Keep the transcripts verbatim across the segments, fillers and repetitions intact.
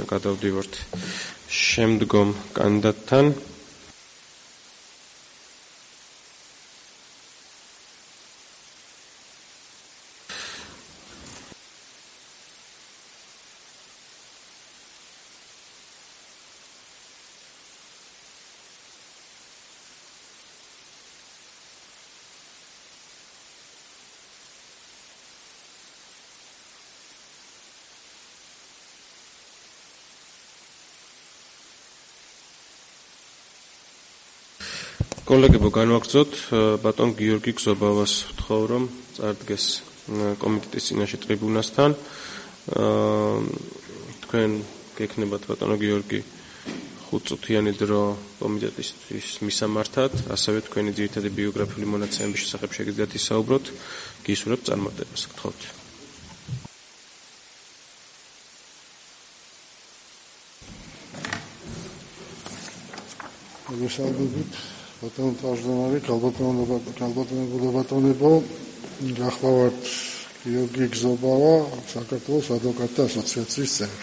გადავდივართ შემდგომ კანდიდატთან. კოლეგებო, განვაგრძოთ ბატონ გიორგი გზობავას ვთხოვ, რომ წარდგეს კომიტეტის წინაშე ტრიბუნასთან. თქვენ გექნებათ ბატონო გიორგი ხუთწუთიანი დრო კომიტეტისთვის მისამართად, ასევე თქვენი ძირითადი ბიოგრაფიული მონაცემების შესახებ შეგიძლიათ ისაუბროთ. გისურვებთ წარმატებას, გთხოვთ. მოგესალმებით. ბატონო თავმჯდომარე, ქალბატონებო, ბატონებო, გახლავართ გიორგი გზობავა, საქართველოს ადვოკატთა ასოციაციის წევრი.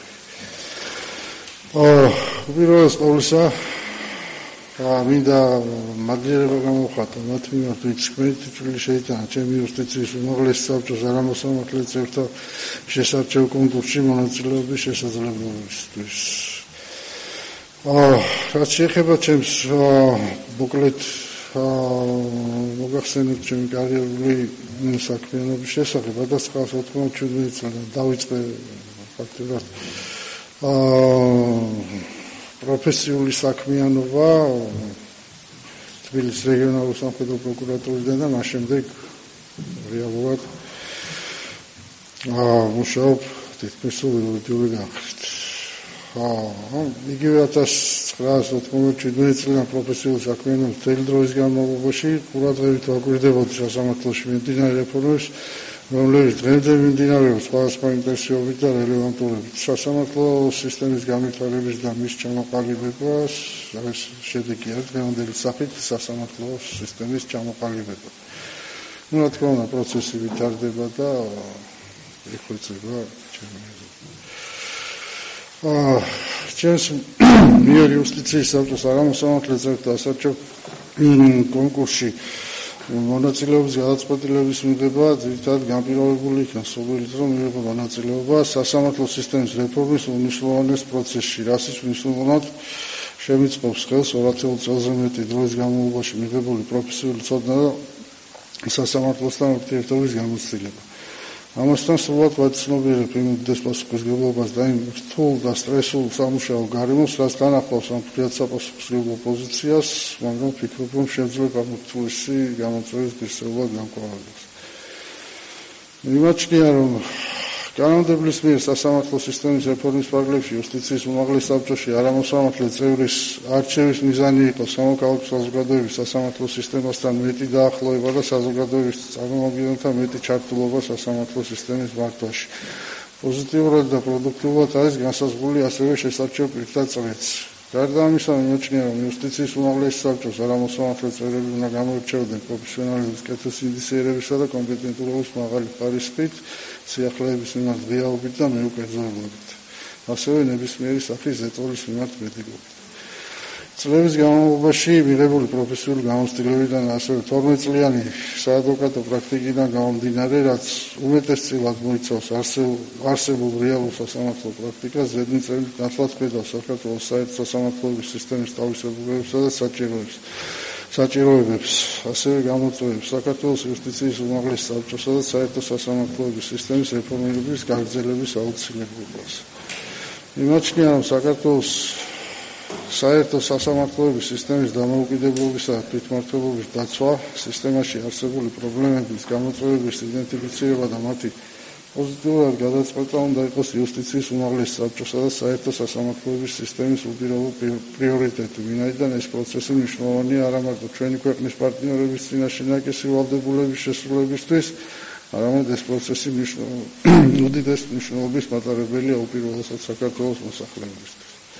უპირველეს ყოვლისა, მინდა მაგალითად გამოვხატო მათ მიმართ, ვინც მეც წვლილი შეიტანა ჩემი იუსტიციის უმაღლესი საბჭოს არამოსამართლე წევრთა შესარჩევ კონკურსში მონაწილეობის შესაძლებლობისთვის. რაც შეეხება ჩემს მოკლედ მოგახსენებთ ჩემი კარიერული საქმიანობის შესახებ, ათასცხრაასი ოთხმოცდაშვიდი წლიდან დავიწყე ფაქტობრივად პროფესიული საქმიანობა თბილისის რეგიონალური სამხედრო პროკურატურიდან და მას შემდეგ რეალურად მუშაობ თითქმის იურიდიული განხრით. იგივე ათასცხრაასი ოთხმოცდაშვიდი წლიდან პროფესიულ საქმიანობას მთელი დროის განმავლობაში ყურადღებით ვაკვირდებოდი სასამართლოში მიმდინარე რეფორმებს, რომლებიც დღემდე მიმდინარეობს სხვადასხვა ინტენსივობით და რელევანტურობით. სასამართლო სისტემის განვითარების და მის ჩამოყალიბებას ეს შედეგი არის დღევანდელი სახით სასამართლო სისტემის ჩამოყალიბება. ну, რა თქმა უნდა, პროცესი ვითარდება და იხვეწება ჩემი ჩემს მიერ იუსტიციის საბჭოს არამოსამართლე წევრთა ასარჩევ კონკურსში მონაწილეობის გადაწყვეტილების მიღება ძირითადად განპირობებული იქნა სურვილით, რომ მიიღო მონაწილეობა სასამართლო სისტემის რეფორმის უმნიშვნელოვანეს პროცესში, რასაც მნიშვნელოვნად შემიწყობს ხელს ორ წელზე მეტი დროის განმავლობაში მიღებული პროფესიული ცოდნა და სასამართლოსთან ურთიერთობის გამოცდილება. ამასთან სრულად ვაცნობიერებ იმ უდიდეს პასუხისმგებლობას და იმ რთულ და სტრესულ სამუშაო გარემოს, რაც განახლავს ამ ფრიად საპასუხისმგებლო პოზიციას, მაგრამ ვფიქრობ, რომ შეძლებ ამ რთულისი გამოწვევის ღირსეულად გამკლავებას. მიმაჩნია, რომ კანონმდებლობის მიერ სასამართლო სისტემის რეფორმის ფარგლებში იუსტიციის უმაღლეს საბჭოში არამოსამართლე წევრის არჩევის მიზანი იყო სამოქალაქო საზოგადოების სასამართლო სისტემასთან მეტი დაახლოება და საზოგადოების წარმომადგენელთა მეტი ჩართულობა სასამართლო სისტემის მართვაში. პოზიტიურად და პროდუქტიულად არის განსაზღვრული ასევე შესარჩევ პირთა წრეც. გარდა ამისა, მიმაჩნია, რომ იუსტიციის უმაღლეს საბჭოს არამოსამართლე წევრები უნდა გამოირჩეოდნენ პროფესიონალიზმის, კეთილსინდისიერებისა და კომპეტენტურობის მაღალი ხარისხით, სიახლეების მიმართ ღიაობით და მეუკერძოებით, ასევე ნებისმიერი სახის ზეწოლის მიმართ მედიკობით. წლების განმავლობაში მიღებული პროფესიული გამოცდილებიდან ასევე თორმეტ-წლიანი საადვოკატო პრაქტიკიდან გამომდინარე, რაც უმეტესწილად მოიცავს არსებულ რეალურ სასამართლო პრაქტიკას, ზედმიწევნით ნათლად ხედავს საქართველოს საერთო სასამართლოების სისტემის თავისებურებებსა და საჭიროებებს. საჭიროებებს, ასევე გამოწვევებს საქართველოს იუსტიციის უმაღლეს საბჭოსა და საერთო სასამართლოების სისტემის რეფორმირების გაგრძელების აუცილებლობას. მიმაჩნია, რომ საქართველოს საერთო სასამართლოების სისტემის დამოუკიდებლობისა და თვითმმართველობის დაცვა, სისტემაში არსებული პრობლემების გამოწვევების იდენტიფიცირება და მათი პოზიტიურად გადაწყვეტა უნდა იყოს იუსტიციის უმაღლეს საბჭოსა და საერთო სასამართლოების სისტემის უპირობო პრიორიტეტი, ვინაიდან ეს პროცესი მნიშვნელოვანია არა მარტო ჩვენი ქვეყნის პარტნიორების წინაშე ნაკისი ვალდებულების შესრულებისთვის, არამედ ეს პროცესი უდიდეს მნიშვნელობის მატარებელია უპირველესად საქართველოს მოსახლეობისთვის.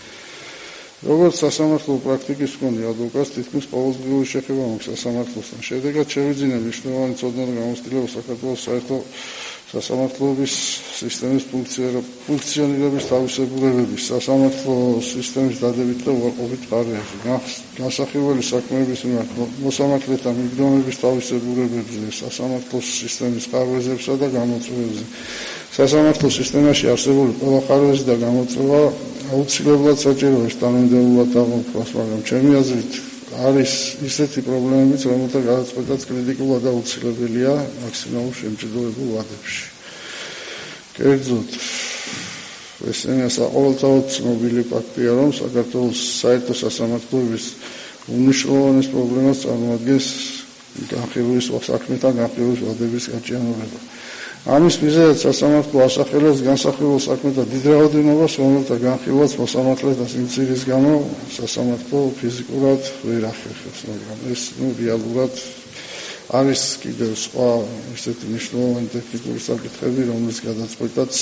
როგორც სასამართლო პრაქტიკის მქონე ადვოკატს თითქმის ყოველდღიური შეხება მაქვს სასამართლოსთან. შედეგად შევიძინე მნიშვნელოვანი ცოდნა და გამოცდილება საქართველოს საერთო სასამართლოების სისტემის ფუნქციონირების თავისებურებების, სასამართლო სისტემის დადებითი და უარყოფით ფარგლებში, განსახილველი საქმეების მიმართ მოსამართლეთა მიგდომების თავისებურებებზე, სასამართლო სისტემის ხარვეზებსა და გამოწვევებზე, სასამართლო სისტემაში არსებული ყველა ხარვეზი და გამოწვევა აუცილებლად საჭიროა შთამომდევრულად აღოქმას, მაგრამ ჩემი აზრით არის ისეთი პრობლემებიც, რომელთა გადაწყვეტაც კრიტიკულად აუცილებელია მაქსიმალურ შემჭირდებულ ვადებში. კერძოდ, ესენია საყოველთაოდ ცნობილი ფაქტია, რომ საქართველოს საერთო სასამართლოების უმნიშვნელოვანეს პრობლემას წარმოადგენს განხილვის საქმეთა განხილვის ვადების გაჭიანურება. ამის მიზეზად სასამართლო ასახელებს განსახილველ საქმეთა დიდ რაოდენობას, რომელთა განხილვაც მოსამართლეთა სიმცირის გამო სასამართლო ფიზიკურად ვერ ახერხებს, მაგრამ ეს ნუ რეალურად არის კიდევ სხვა ისეთი მნიშვნელოვანი ტექნიკური საკითხები, რომლის გადაწყვეტაც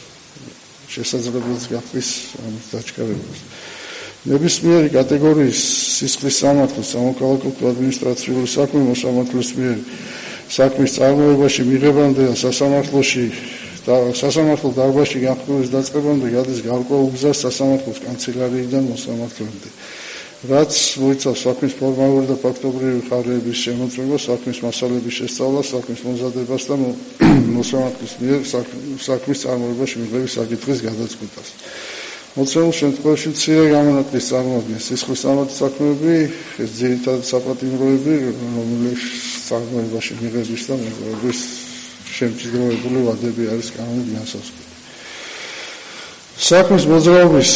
შესაძლებელს გახდის ამის დაჩქარებას. ნებისმიერი კატეგორიის სისხლის სამართლის, სამოქალაქო თუ ადმინისტრაციული საქმე მოსამართლის მიერ საქმის წარმოებაში მიღებამდე და სასამართლოში და სასამართლო დარბაზში განხილვის დაწყებამდე გადის გარკვეულ გზას სასამართლოს კანცელარიიდან მოსამართლემდე. რაც მოიცავს საქმის ფორმალური და ფაქტობრივი ხარების შემოწმება, საქმის მასალების შესწავლას, საქმის მომზადებას და მოსამართლის მიერ საქმის წარმოებაში მიღების საკითხის გადაწყვეტას. მოცემულ შემთხვევაში მცირე გამონაკლისს წარმოადგენს სისხლის სამართლის საქმეები, ეს ძირითადად საპატიმროები, რომლის წარმოებაში მიღების და მიღების შემჭიდროვებული ვადები არის კანონით განსაზღვრული. საქმის მოძრაობის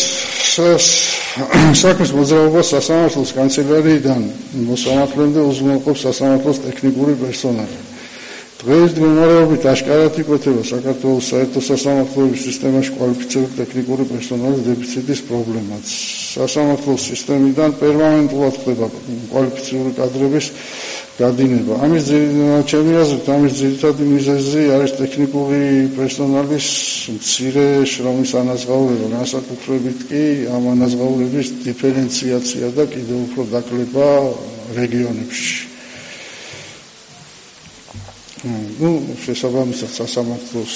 საქმის მოძრაობას სასამართლოს კანცელარიიდან მოსამართლემდე უზრუნველყოფს სასამართლოს ტექნიკური პერსონალი. დღეს მდგომარეობით აშკარად იკვეთება საქართველოს საერთო სასამართლოების სისტემაში კვალიფიცირებული ტექნიკური პერსონალის დეფიციტის პრობლემაც. სასამართლოს სისტემიდან პერმანენტულად ხდება კვალიფიცირებული კადრების გადინება. ამის ჩემი აზრით, ამის ძირითადი მიზეზი არის ტექნიკური პერსონალის მცირე შრომის ანაზღაურება, განსაკუთრებით კი ამ ანაზღაურების დიფერენციაცია და კიდევ უფრო დაკლება რეგიონებში. ну, შესაბამისად სასამართლოს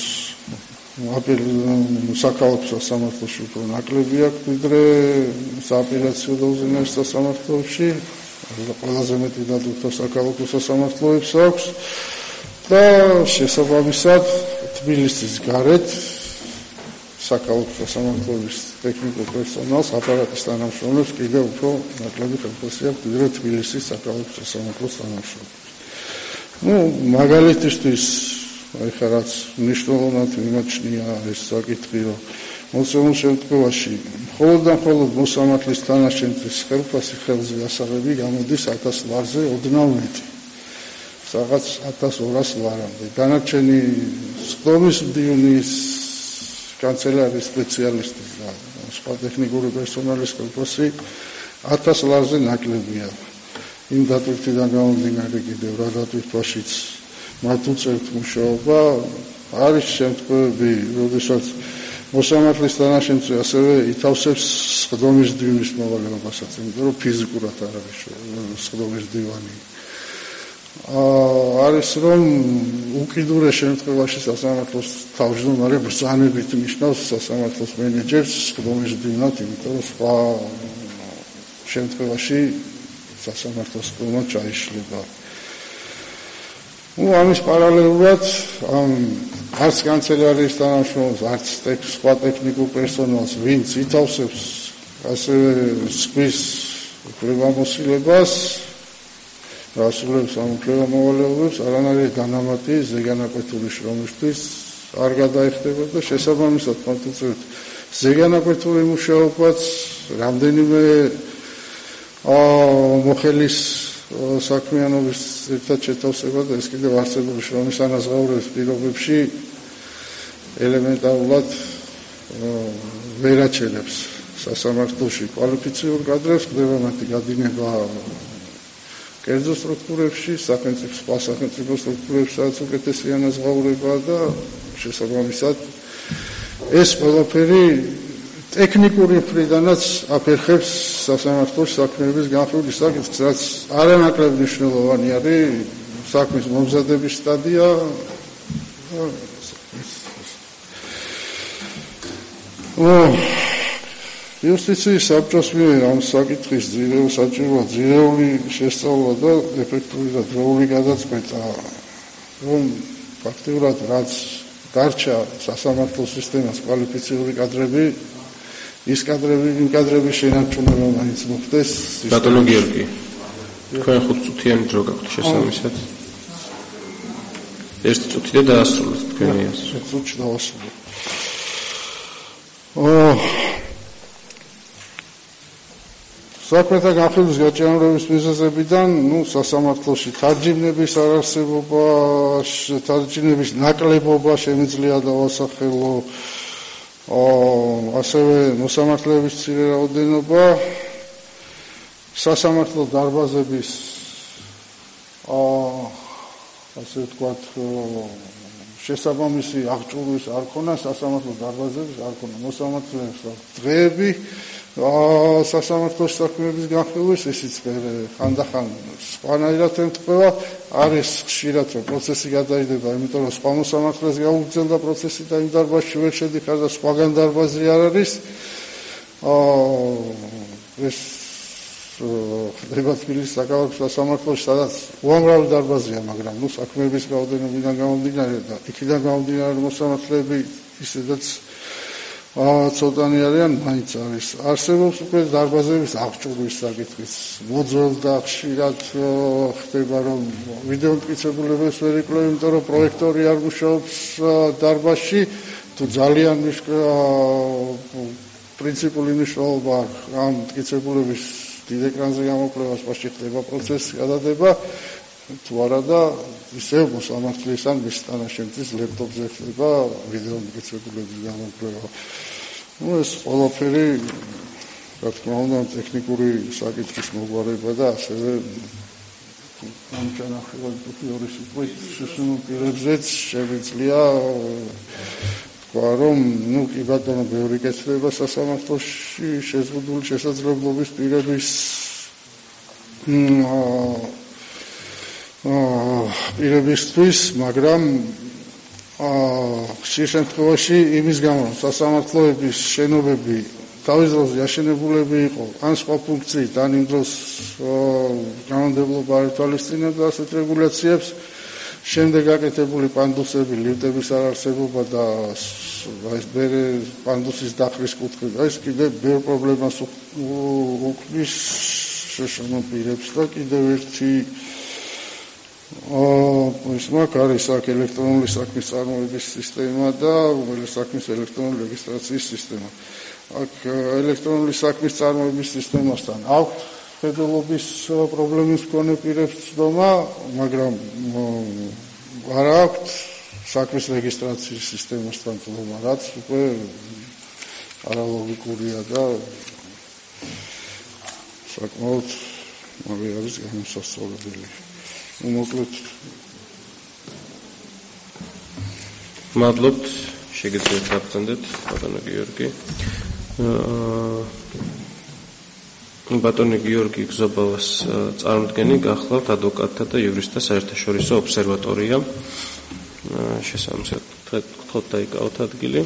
საქალაქო სასამართლოში უფრო ნაკლები აქვს, ვიდრე სააპელაციო და უზენაეს სასამართლოებში, ყველაზე მეტი დადუქთა საქალაქო სასამართლოებს აქვს და შესაბამისად თბილისის გარეთ საქალაქო სასამართლოების ტექნიკურ პერსონალს, აპარატის თანამშრომლებს კიდევ უფრო ნაკლები ხელფასი აქვს, ვიდრე თბილისის საქალაქო სასამართლოს თანამშრომლებს. ну, მაგალითისთვის, აი ხა რაც მნიშვნელოვნად მიმაჩნია ეს საკითხი, რომ მოცემულ შემთხვევაში მხოლოდ და მხოლოდ მოსამართლის თანაშემწის ხელფასი ხელზე ასაღები გამოდის ათას ლარზე ოდნავ მეტი. რაღაც ათას ორას ლარამდე. დანარჩენი სხდომის მდივნის კანცელარიის სპეციალისტის და სხვა ტექნიკური პერსონალის ხელფასი ათას ლარზე ნაკლებია. იმ დატვირთვიდან გამომდინარე კიდევ რა დატვირთვაშიც მათ უწევთ მუშაობა, არის შემთხვევები, როდესაც მოსამართლის თანაშემწე ასევე ითავსებს სხდომის მდივნის მოვალეობასაც, იმიტომ რომ ფიზიკურად არ არის სხდომის მდივანი. არის რომ უკიდურე შემთხვევაში სასამართლოს თავმჯდომარე ბრძანებით ნიშნავს სასამართლოს მენეჯერს სხდომის მდივნად, იმიტომ რომ სხვა შემთხვევაში სასამართლოს სხდომა ჩაიშლება. ну, ამის პარალელურად არც კანცელარიის თანამშრომლებს, არც სხვა ტექნიკურ პერსონალს, ვინც ითავსებს ასევე სხვის უფლებამოსილებას, ასრულებს ამ უფლებამოვალეობებს, არანაირი განამატი ზეგანაკვეთური შრომისთვის არ გადაიხდება და შესაბამისად მათ უწევთ ზეგანაკვეთური მუშაობაც, რამდენიმე მოხელის საქმიანობის ერთად შეთავსება და ეს კიდევ არსებული შრომის ანაზღაურების პირობებში ელემენტარულად ვერ აჩვენებს სასამართლოში კვალიფიცირებულ კადრებს, ხდება მათი გადინება კერძო სტრუქტურებში, სახელმწიფო სხვა სახელმწიფო სტრუქტურებში, სადაც უკეთესი ანაზღაურებაა და შესაბამისად ეს ყველაფერი ტექნიკური მხრიდანაც აფერხებს სასამართლოს საქმეების განხილვის საკითხს, რაც არანაკლებ მნიშვნელოვანი არის საქმის მომზადების სტადია, იუსტიციის საბჭოს მიერ ამ საკითხის ძირეულ საჭიროა ძირეული შესწავლა და ეფექტური და დროული გადაწყვეტა, რომ ფაქტიურად რაც დარჩა სასამართლო სისტემას კვალიფიციური კადრები, ის კადრები, იმ კადრების შენარჩუნება მაინც მოხდეს. ბატონო გიორგი, თქვენ ხუთწუთიანი დრო გაქვთ შესაბამისად. ერთი წუთი და დაასრულოთ თქვენი აზრი. ერთ წუთში დავასრულოთ. ოჰ საქმეთა განხილვის გაჭიანურების მიზეზებიდან, ну, სასამართლოში თარჯიმნების არარსებობა, თარჯიმნების ნაკლებობა შემიძლია დავასახელო, ასევე მოსამართლეების მცირე რაოდენობა, სასამართლო დარბაზების ასე ვთქვათ, შესაბამისი აღჭურვის არ ქონა, სასამართლო დარბაზების არ ქონა, მოსამართლეებს დღეები სასამართლოს საქმეების განხილვის, ისიც ხანდახან სხვანაირად ემთხვევა, არის ხშირად რომ პროცესი გადაიდება, იმიტომ რომ სხვა მოსამართლეს გაუგრძელდა პროცესი და იმ დარბაზში ვერ შედიხარ და სხვაგან დარბაზი არ არის. ეს ხდება თბილისის საკავარჯრო სასამართლოში, სადაც უამრავი დარბაზია, მაგრამ ნუ საქმეების რაოდენობიდან გამომდინარე და იქიდან გამომდინარე მოსამართლეები ისედაც ცოტანი არიან, მაინც არის. არსებობს უკვე დარბაზების აღჭურვის საკითხიც. მოძველ და ხშირად ხდება, რომ ვიდეო მტკიცებულებას ვერ იკლებ, იმიტომ რომ პროექტორი არ მუშაობს დარბაზში, თუ ძალიან პრინციპული მნიშვნელობა ამ მტკიცებულების დიდ ეკრანზე გამოკვლევას მასში ხდება პროცესი, გადადება, თუ არა და ისევ მოსამართლის ან მის თანაშემწის ლეპტოპზე ხდება ვიდეო მტკიცებულების გამოკვლევა. ну ეს ყველაფერი, რა თქმა უნდა, ტექნიკური საკითხის მოგვარება და ასევე ამ ჩანახევას ორი სიტყვით შესაძლო პირებზეც შემიძლია თქვა, რომ ну კი ბატონო, ბევრი კეთდება სასამართლოში შეზღუდული შესაძლებლობის პირების პირებისთვის, მაგრამ ხშირ შემთხვევაში იმის გამო, რომ სასამართლოების შენობები თავის დროზე აშენებულები იყო ან სხვა ფუნქციით, ან იმ დროს კანონმდებლობა არ ითვალისწინებდა ასეთ რეგულაციებს, შემდეგ გაკეთებული პანდუსები, ლიფტების არარსებობა და ეს მერე პანდუსის დახრის კუთხე, ეს კიდევ ბევრ პრობლემას უქმნის შეშინო პირებს და კიდევ ერთი ის მაგ არის აქ ელექტრონული საქმის წარმოების სისტემა და საქმის ელექტრონული რეგისტრაციის სისტემა. აქ ელექტრონული საქმის წარმოების სისტემასთან აქვს ხედულობის პრობლემის მქონე პირებს ცდომა, მაგრამ არ აქვს საქმის რეგისტრაციის სისტემასთან ცდომა, რაც უკვე არალოგიკურია და საკმაოდ მაგ არის განსასწორებელი. მოკლედ მადლობთ, შეგიძლიათ გაგრძანდეთ, ბატონო გიორგი. ბატონო გიორგი გზობავას წარმოდგენი გახლავთ ადვოკატთა და იურისტთა საერთაშორისო ობსერვატორია. შესაბამისად, გთხოვთ დაიკავოთ ადგილი.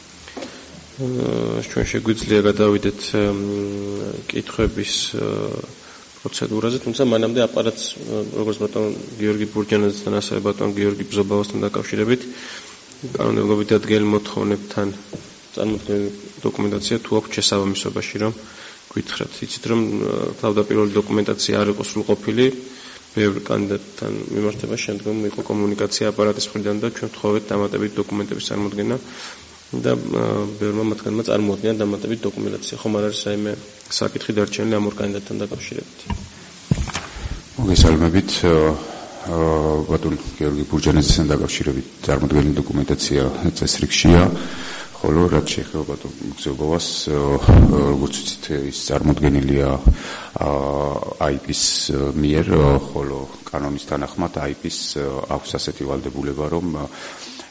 ჩვენ შეგვიძლია გადავიდეთ კითხვების პროცედურაზე, თუმცა მანამდე აპარატს, როგორც ბატონ გიორგი ბურჯანაძესთან, ასევე ბატონ გიორგი ბზობავასთან დაკავშირებით, კანონმდებლობით დადგენილ მოთხოვნებთან წარმოდგენილი დოკუმენტაცია თუ აქვს შესაბამისობაში, რომ გითხრათ. იცით, რომ თავდაპირველი დოკუმენტაცია არ იყო სრულყოფილი, ბევრ კანდიდატთან მიმართება შემდგომ იყო კომუნიკაცია აპარატის მხრიდან და ჩვენ ვთხოვეთ დამატებით დოკუმენტების წარმოდგენა და ბევრმა მათგანმა წარმოუდგინა დამატებით დოკუმენტაცია. ხომ არ არის რაიმე საკითხი დარჩენილი ამ ორ კანდიდატთან დაკავშირებით? მოგესალმებით, ბატონ გიორგი ბურჯანაძესთან დაკავშირებით წარმოდგენილი დოკუმენტაცია წესრიგშია, ხოლო რაც შეეხება ბატონ გზობავას, როგორც ვიცით, ის წარმოდგენილია აი პის მიერ, ხოლო კანონის თანახმად აი პის აქვს ასეთი ვალდებულება, რომ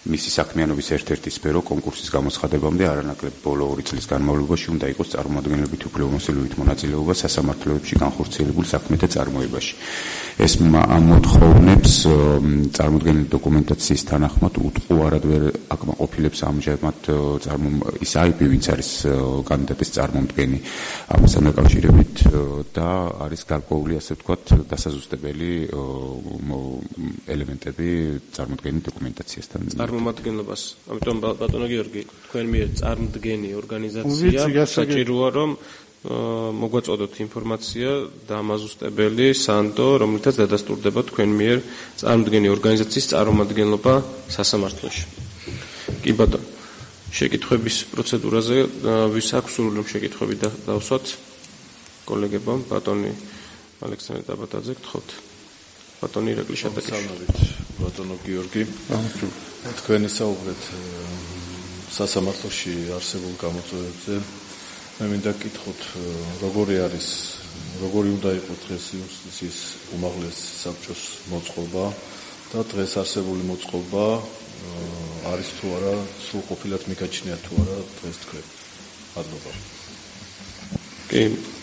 მისი საქმიანობის ერთ-ერთი სფერო კონკურსის გამოცხადებამდე არანაკლებ ბოლო ორი წლის განმავლობაში უნდა იყოს წარმომადგენლებით უფლებამოსილებით მონაწილეობა სასამართლოებში განხორციელებულ საქმეთა წარმოებაში. ეს ამ მოთხოვნებს წარმოდგენილი დოკუმენტაციის თანახმად უტყუარად ვერ აკმაყოფილებს ამჟამად ის აიპი, ვინც არის კანდიდატის წარმომდგენი ამასთან დაკავშირებით და არის გარკვეული, ასე ვთქვათ, დასაზუსტებელი ელემენტები წარმოდგენილი დოკუმენტაციასთან. წარმომადგენლობას, ამიტომ ბატონო გიორგი, თქვენ მიერ წარმდგენი ორგანიზაცია საჭიროა, რომ მოგვაწოდოთ ინფორმაცია დამაზუსტებელი სანდო, რომლითაც დადასტურდება თქვენ მიერ წარმდგენი ორგანიზაციის წარმომადგენლობა სასამართლოში. კი ბატონო, შეკითხვების პროცედურაზე ვის აქვს სურვილი რომ შეკითხვები დავსვათ კოლეგებმა, ბატონი ალექსანდრე დაბატაძე, გთხოვთ. ბატონი ირაკლი შატაკიშვილი. ბატონო გიორგი, თქვენი საუბრეთ სასამართლოში არსებულ გამოწვევებზე. მე მინდა გკითხოთ, როგორი არის, როგორი უნდა იყოს დღეს იუსტიციის უმაღლეს საბჭოს მოწყობა და დღეს არსებული მოწყობა არის თუ არა, სრულყოფილად მიგაჩნია თუ არა დღეს თქვენ. მადლობა. კი,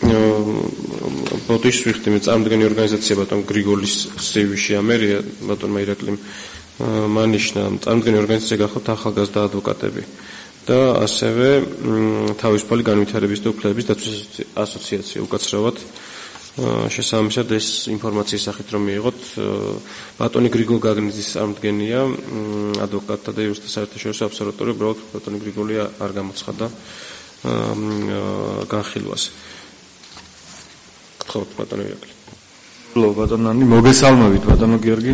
ბოდიშ ვიხდი მე წარმდგენი ორგანიზაცია ბატონ გრიგოლის სევიში ამერია, ბატონმა ირაკლიმ მანიშნა წარმდგენი ორგანიზაცია გახოთ ახალგაზრდა ადვოკატები. და ასევე თავისუფალი განვითარების და უფლებების დაცვის ასოციაცია უკაცრავად შესაბამისად ეს ინფორმაციის სახით რომ მიიღოთ ბატონი გრიგოლ გაგნიძის წარმდგენია ადვოკატთა და იურისტთა საერთაშორისო აბსოლუტური უბრალოდ ბატონი გრიგოლი არ გამოცხადა განხილვას. გთხოვთ ბატონო ირაკლი. ბატონანი, მოგესალმებით ბატონო გიორგი.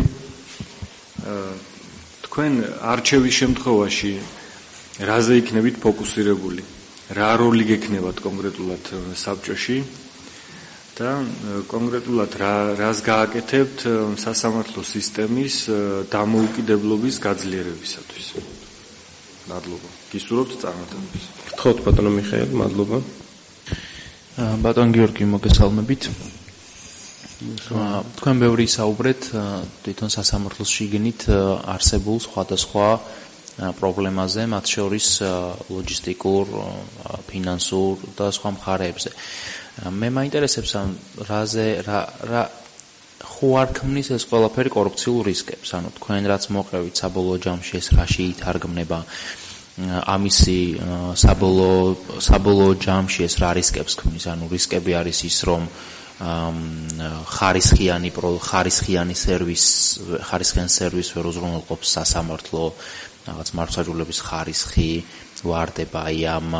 თქვენ არჩევის შემთხვევაში რაზე იქნებით ფოკუსირებული? რა როლი გექნებათ კონკრეტულად საბჭოში და კონკრეტულად რა რას გააკეთებთ სასამართლო სისტემის დამოუკიდებლობის გაძლიერებისათვის? მადლობა. გისურვებთ წარმატებას. გთხოვთ ბატონო მიხეილ, მადლობა. ბატონ გიორგი, მოგესალმებით. თქვენ ბევრი საუბრეთ თვითონ სასამართლოს შიგნით არსებულ სხვადასხვა პრობლემაზე, მათ შორის ლოჯისტიკურ, ფინანსურ და სხვა მხარეებზე. მე მაინტერესებს ამ რაზე რა რა ხო არ ქმნის ეს ყველაფერი კორუფციულ რისკებს, ანუ თქვენ რაც მოყევით საბოლოო ჯამში ეს რაში ითარგმნება ამისი საბოლოო საბოლოო ჯამში ეს რა რისკებს ქმნის, ანუ რისკები არის ის რომ ხარისხიანი ხარისხიანი სერვის ხარისხიან სერვის ვერ უზრუნველყოფს სასამართლო რაღაც მართლმსაჯულების ხარისხი ვარდება აი ამ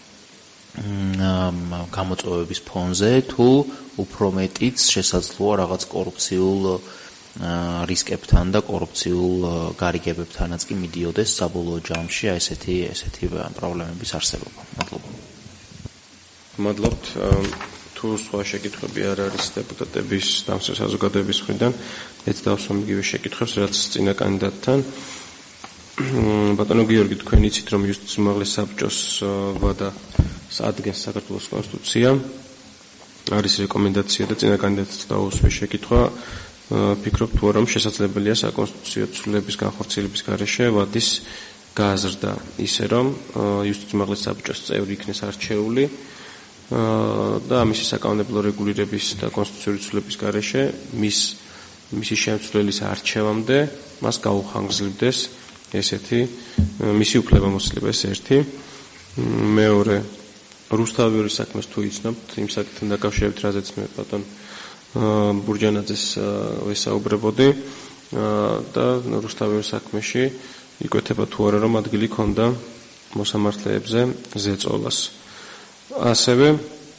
გამოწვევების ფონზე თუ უფრო მეტიც შესაძლოა რაღაც კორუფციულ რისკებთან და კორუფციულ გარიგებებთანაც კი მიდიოდეს საბოლოო ჯამში აი ესეთი ესეთი პრობლემების არსებობა. მადლობა. მადლობთ. თუ სხვა შეკითხვები არ არის დეპუტატების და საზოგადოების მხრიდან, ეც დავსვამ იგივე შეკითხვებს, რაც წინა კანდიდატთან. ბატონო გიორგი, თქვენ იცით, რომ იუსტიციის უმაღლეს საბჭოს ვადას საქართველოს კონსტიტუცია არის რეკომენდაცია და წინა კანდიდატს დაუსვეს შეკითხვა. ფიქრობ თუ არა, რომ შესაძლებელია საკონსტიტუციო ცვლილების განხორციელების გარეშე ვადის გააზრდა ისე, რომ იუსტიციის უმაღლეს საბჭოს წევრი იქნეს არჩეული და ამისი საკანონმდებლო რეგულირების და კონსტიტუციური ცვლილების გარეშე მის მისი შემცვლელის არჩევამდე მას გაუხანგრძლივდეს ესეთი მისი უფლებამოსილება ეს ერთი. მეორე რუსთავიორის საქმეს თუ იცნობთ, იმ საკითხთან დაკავშირებით, რაზეც მე ბატონ ბურჯანაძეს ვესაუბრებოდი და რუსთავიორის საქმეში იკვეთება თუ არა რომ ადგილი ქონდა მოსამართლეებზე ზეწოლას. ასევე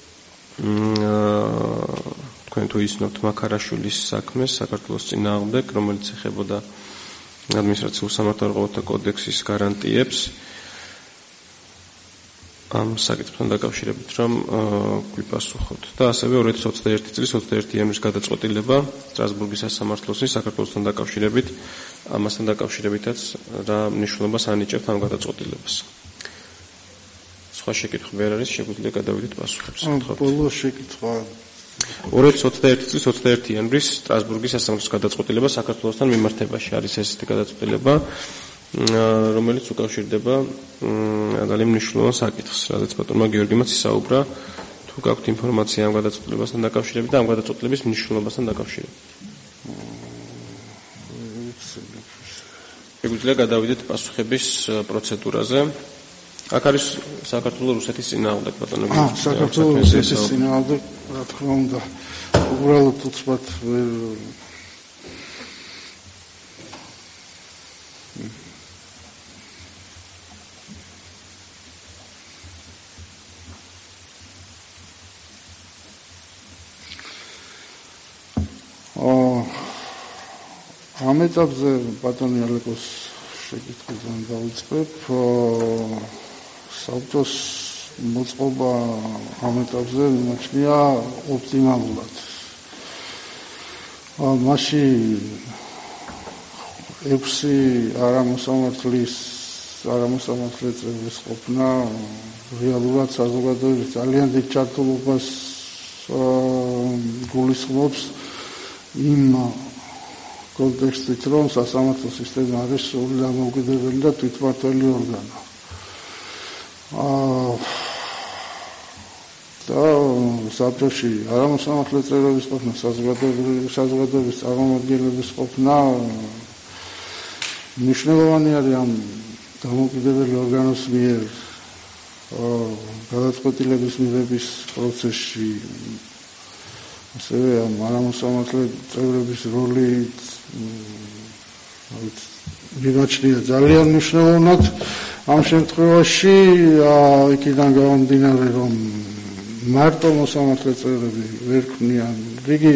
თქვენ თუ იცნობთ მაქარაშვილის საქმეს საქართველოს წინააღმდეგ, რომელიც ეხებოდა ადმინისტრაციულ სამართალდამცავთა კოდექსის გარანტიებს ამ საკითხთან დაკავშირებით რომ გვიპასუხოთ. და ასევე ორი ათი ოცდაერთი წლის ოცდაერთი იანვრის გადაწყვეტილება სტრასბურგის სასამართლოსის საქართველოსთან დაკავშირებით, ამასთან დაკავშირებითაც რა მნიშვნელობას ანიჭებთ ამ გადაწყვეტილებას. სხვა შეკითხვები არ არის, შეგვიძლია გადავიდეთ პასუხებს. ბოლო შეკითხვა ორი ათი ოცდაერთი წლის ოცდაერთი იანვრის სტრასბურგის სასამართლოს გადაწყვეტილება საქართველოსთან მიმართებაში არის ესეთი გადაწყვეტილება, რომელიც უკავშირდება ძალიან მნიშვნელოვან საკითხს, რადგან ბატონმა გიორგიმაც ისაუბრა, თუ გაქვთ ინფორმაცია ამ გადაწყვეტილებასთან დაკავშირებით და ამ გადაწყვეტილების მნიშვნელობასთან დაკავშირებით. შეგვიძლია გადავიდეთ პასუხების პროცედურაზე. აქ არის საქართველოს რუსეთის წინააღმდეგ ბატონო გიორგი. საქართველოს რუსეთის წინააღმდეგ, რა თქმა უნდა, უბრალოდ უცბად ამ ეტაპზე ბატონი ალეკოს შეკითხვიდან დავიწყებ. საბჭოს მოწყობა ამ ეტაპზე მიმაჩნია ოპტიმალურად. მასში ექვსი არამოსამართლის არამოსამართლე წევრის ყოფნა რეალურად საზოგადოების ძალიან დიდ ჩართულობას გულისხმობს იმ კონტექსტით, რომ სასამართლო სისტემა არის სრული დამოუკიდებელი და თვითმმართველი ორგანო. და საბჭოში არამოსამართლე წევრების ყოფნა, საზოგადოების წარმომადგენლების ყოფნა მნიშვნელოვანი არის ამ დამოუკიდებელი ორგანოს მიერ გადაწყვეტილების მიღების პროცესში. ასევე ამ არამოსამართლე წევრების როლი მიმაჩნია ძალიან მნიშვნელოვნად ამ შემთხვევაში. იქიდან გამომდინარე, რომ მარტო მოსამართლე წევრები ვერ ქმნიან რიგი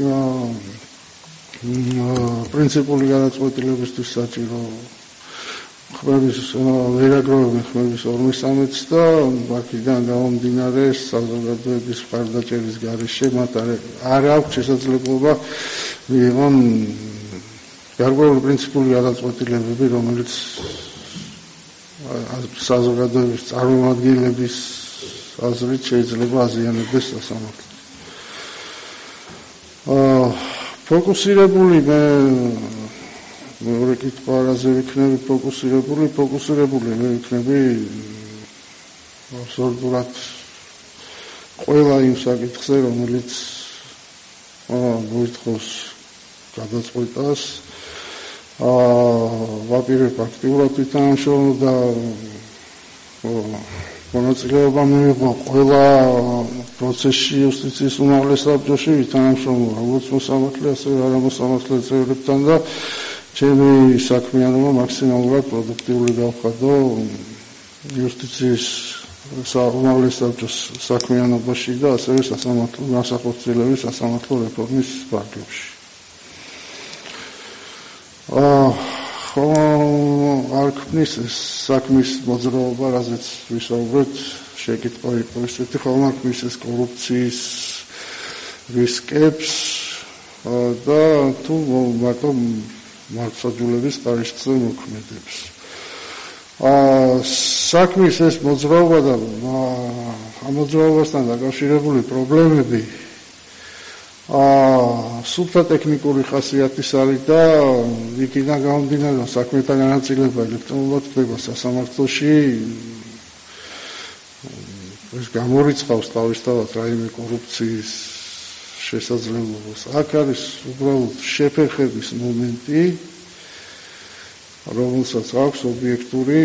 პრინციპული გადაწყვეტილებისთვის საჭირო ხმების ვერაგროვებენ ხმების ორმესამედს და აქედან გამომდინარე საზოგადოების მხარდაჭერის გარეშე მათ არ აქვს შესაძლებლობა მიიღონ გარკვეული პრინციპული გადაწყვეტილებები, რომელიც საზოგადოების წარმომადგენლების აზრით შეიძლება აზიანებდეს სასამართლოს. ფოკუსირებული მე მეორე კითხვა რაზე ვიქნები ფოკუსირებული, ფოკუსირებული მე ვიქნები აბსოლუტურად ყველა იმ საკითხზე, რომელიც მოითხოვს გადაწყვეტას. ვაპირებ აქტიურად ვითანამშრომლობ და მონაწილეობა მიიღო ყველა პროცესში იუსტიციის უმაღლეს საბჭოში, ვითანამშრომლობ როგორც მოსამართლე, ასევე არამოსამართლე წევრებთან და ჩემი საქმიანობა მაქსიმალურად პროდუქტიული გავხადო იუსტიციის უმაღლეს საბჭოს საქმიანობაში და ასევე სასამართლო განსახორციელების სასამართლო რეფორმის ფარგლებში. არ ქმნის საქმის მოძრაობა, რაზეც ვისაუბრეთ, შეკითხვა იყო ესეთი, ხომ არ ქმნის ეს კორუფციის რისკებს და თუ მარტო მართლმსაჯულების ხარისხზე მოქმედებს. საქმის ეს მოძრაობა და ამ მოძრაობასთან დაკავშირებული პრობლემები სულთა ტექნიკური ხასიათის არის და იქიდან გამომდინარე, რომ საქმეთა განაწილება ელექტრონულად ხდება სასამართლოში, ეს გამორიცხავს თავისთავად რაიმე კორუფციის შესაძლებლობას. აქ არის უბრალოდ შეფერხების მომენტი, რომელსაც აქვს ობიექტური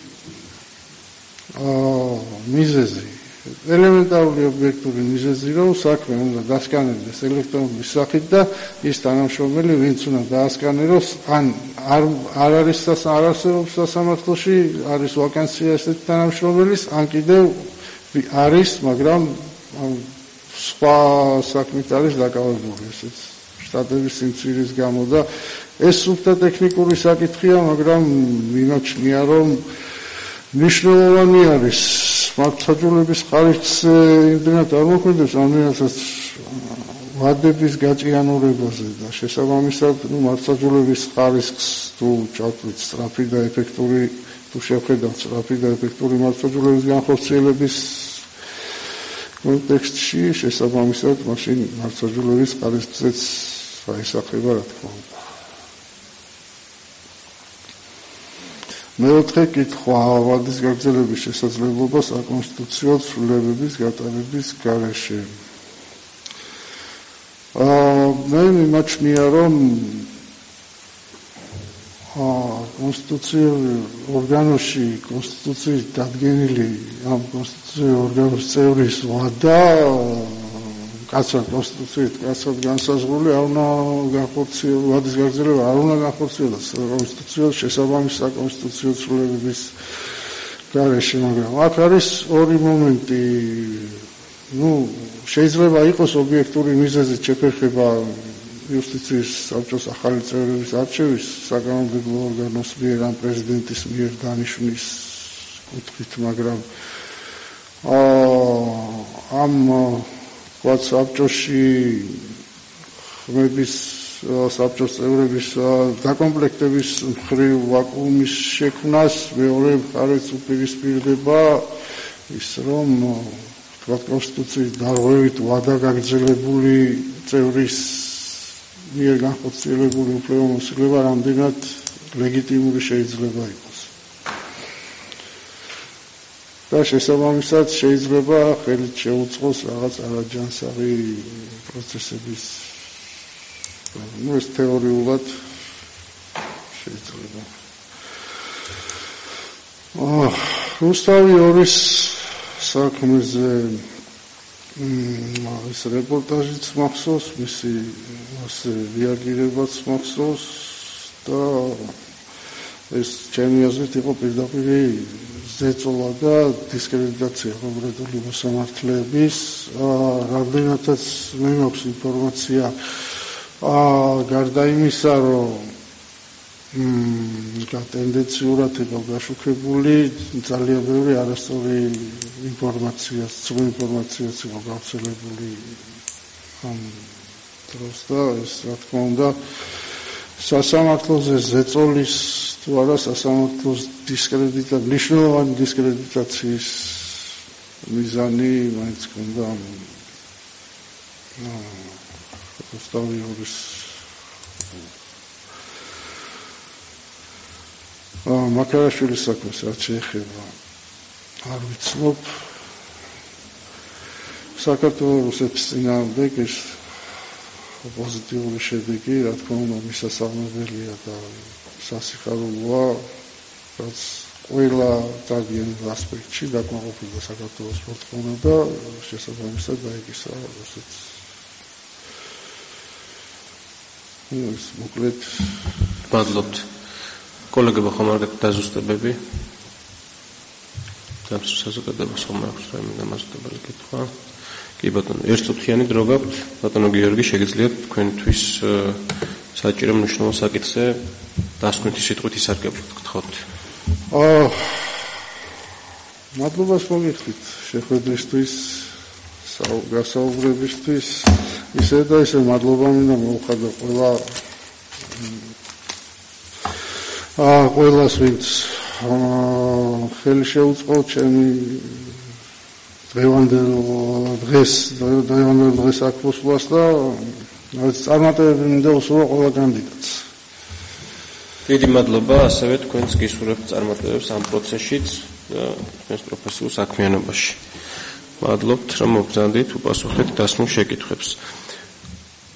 მიზეზი. ელემენტარული ობიექტური მიზეზი, რომ საქმე უნდა დასკანერდეს ელექტრონული სახით და ის თანამშრომელი, ვინც უნდა დაასკანეროს, ან არ არ არის არ არსებობს სასამართლოში, არის ვაკანსია ესეთი თანამშრომელის, ან კიდევ არის, მაგრამ სხვა საქმით არის დაკავებული, ესეც შტატების სიმცირის გამო და ეს სულთა ტექნიკური საკითხია, მაგრამ მიმაჩნია, რომ მნიშვნელოვანი არის მართლმსაჯულების ხარისხზე იმდენად არ მოქმედებს, ამიტომაც ვადების გაჭიანურებაზე და შესაბამისად მართლმსაჯულების ხარისხს თუ ჩავთვლით სწრაფი და ეფექტური, თუ შევხედავთ სწრაფი და ეფექტური მართლმსაჯულების განხორციელების კონტექსტში, შესაბამისად მაშინ მართლმსაჯულების ხარისხზეც აისახება, რა თქმა უნდა. მეოთხე კითხვა ვადის გაგრძელების შესაძლებლობა საკონსტიტუციო ცვლილებების გატარების გარეშე. მე მიმაჩნია, რომ კონსტიტუციური ორგანოში კონსტიტუციის დადგენილი ამ კონსტიტუციური ორგანოს წევრის ვადა კაცად კონსტიტუციით კაცად განსაზღვრული არ უნდა განხორციელოს, ვადის გაგრძელება არ უნდა განხორციელოს კონსტიტუციოს შესაბამის საკონსტიტუციო ცვლილებების გარეშე, მაგრამ აქ არის ორი მომენტი. ნუ შეიძლება იყოს ობიექტური მიზეზით შეფერხება იუსტიციის საბჭოს ახალი წევრების არჩევის საკანონმდებლო ორგანოს მიერ ან პრეზიდენტის მიერ დანიშვნის კუთხით, მაგრამ ამ ვთქვათ საბჭოში ხმების საბჭოს წევრების დაკომპლექტების მხრივ ვაკუუმის შექმნას მეორე მხარეც უპირისპირდება ის, რომ ვთქვათ კონსტიტუციის დარღვევით ვადა გაგრძელებული წევრის მიერ განხორციელებული უფლებამოსილება რამდენად ლეგიტიმური შეიძლება იყოს. და შესაბამისად შეიძლება ხელით შეუწყოს რაღაც არაჯანსაღი პროცესების. ნუ ეს თეორიულად შეიძლება. აა რუსთავი ორის საქმეზე ის რეპორტაჟიც მახსოვს, მისი ასე რეაგირებაც მახსოვს და ეს ჩემი აზრით იყო პირდაპირ ზეწოლა და დისკრედიტაცია კონკრეტული მოსამართლეების. რამდენადაც მე მაქვს ინფორმაცია, გარდა იმისა, რომ ტენდენციურად იყო გაშუქებული, ძალიან ბევრი არასწორი ინფორმაცია, სწორი ინფორმაციაც იყო გავრცელებული ამ დროს და ეს რა თქმა უნდა სასამართლოზე ზეწოლის თუ არა სასამართლოს დისკრედიტა მნიშვნელოვანი დისკრედიტაციის მიზანი მაინც ჰქონდა ამ რუსთავი ორის მაკარაშვილის საქმეს რაც შეეხება არ ვიცნობ. საქართველოს რუსეთის წინააღმდეგ ეს პოზიტიური შედეგი რა თქმა უნდა მისასალმებელია და სასიხარულოა, რაც ყველა დაგიანებულ ასპექტში დაკმაყოფილდა საქართველოს მოთხოვნა და შესაბამისად დაიკისრა რუსეთს. ეს მოკლედ მადლობთ. კოლეგებო, ხომ არ გაქვთ დაზუსტებები? დაბს საზოგადოებას ხომ აქვს რაიმე დამაზუსტებელი კითხვა? კი ბატონო, ერთწუთიანი დრო გაქვთ. ბატონო გიორგი, შეგიძლიათ თქვენთვის საჭირო მნიშვნელოვან საკითხზე დასკვნითი სიტყვით ისარგებლოთ, გთხოვთ. აა მადლობას მოგიხდით შეხვედრისთვის, გასაუბრებისთვის. ისე და ისე მადლობა მინდა მოუხადო ყველა აა ყველას, ვინც ხელი შეუწყო ჩემი დღევანდელ დღეს დღევანდელ დღეს აქ მოსვლას და წარმატებები მინდა უსურვო ყველა კანდიდატს. დიდი მადლობა, ასევე თქვენს გისურვებთ წარმატებებს ამ პროცესშიც და თქვენს პროფესიულ საქმიანობაში. მადლობთ, რომ მობრძანდით უპასუხეთ დასმულ შეკითხვებს.